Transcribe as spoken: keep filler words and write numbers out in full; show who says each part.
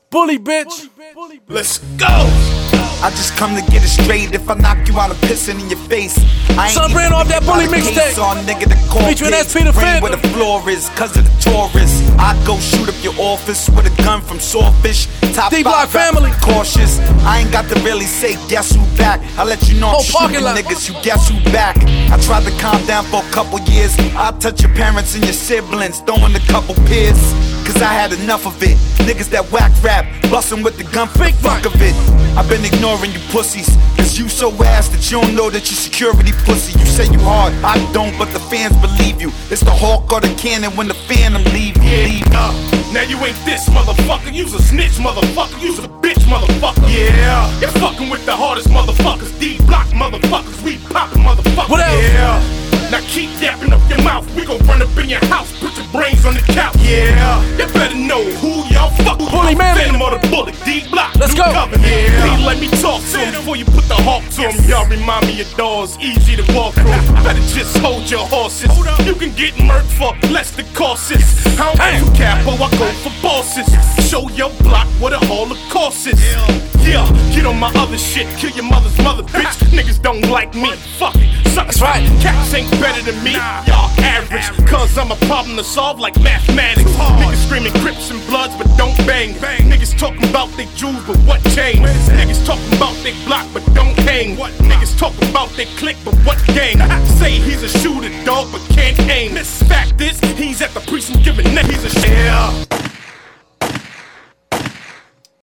Speaker 1: Bully, bitch.
Speaker 2: Let's go. I just come to get it straight. If I knock you out, I'm pissing in your face. I ain't
Speaker 1: Son ran off that Bully mixtape.
Speaker 2: Nigga, the core
Speaker 1: featuring S P the
Speaker 2: Bring where the floor is, cause of the tourists. I go shoot up your office with a gun from Sawfish. Top
Speaker 1: D-Block
Speaker 2: five
Speaker 1: family.
Speaker 2: Cautious. I ain't got to really say guess who back. I let you know I'm shooting niggas. You guess who back. I tried to calm down for a couple years. I touch your parents and your siblings, throwing a couple peers. Cause I had enough of it. Niggas that whack rap, bustin' with the gun for the fuck of it. I've been ignoring you pussies, cause you so ass that you don't know that you security pussy. You say you hard, I don't, but the fans believe you. It's the hawk or the cannon when the phantom leave you.
Speaker 3: Yeah, uh, now you ain't this motherfucker, you's a snitch motherfucker, you's a bitch motherfucker. Yeah, you're fucking with the hardest motherfuckers, D-Block motherfuckers, we poppin' motherfuckers.
Speaker 1: What else?
Speaker 3: Yeah, now keep yapping up your mouth, we gon' run up in your house, put your brains on the couch. Yeah, you better know who y'all fuck with.
Speaker 1: Bully man,
Speaker 3: Phantom or the Bullet, D-Block.
Speaker 1: Let's go.
Speaker 3: Covenant. Yeah, please let me talk to him before you put the hawk to him. Y'all remind me of doors, easy to walk through. Better just hold your horses. You can get murked for less than cautious. I don't go for capo, I go for bosses. Show your block what a holocaust is. Yeah, get on my other shit, kill your mother's mother, bitch. Niggas don't like me, fuck it.
Speaker 1: That's right.
Speaker 3: Cats ain't better than me, y'all average. Cause I'm a problem to solve like mathematics. Niggas screaming Crips and Bloods but don't bang. Niggas talking about they jewels but what change? Niggas talking about they block but don't hang. Niggas talking about they click but what gang? Say he's a shooter dog but can't aim. Fact is, he's at the precinct giving neck. He's a shit.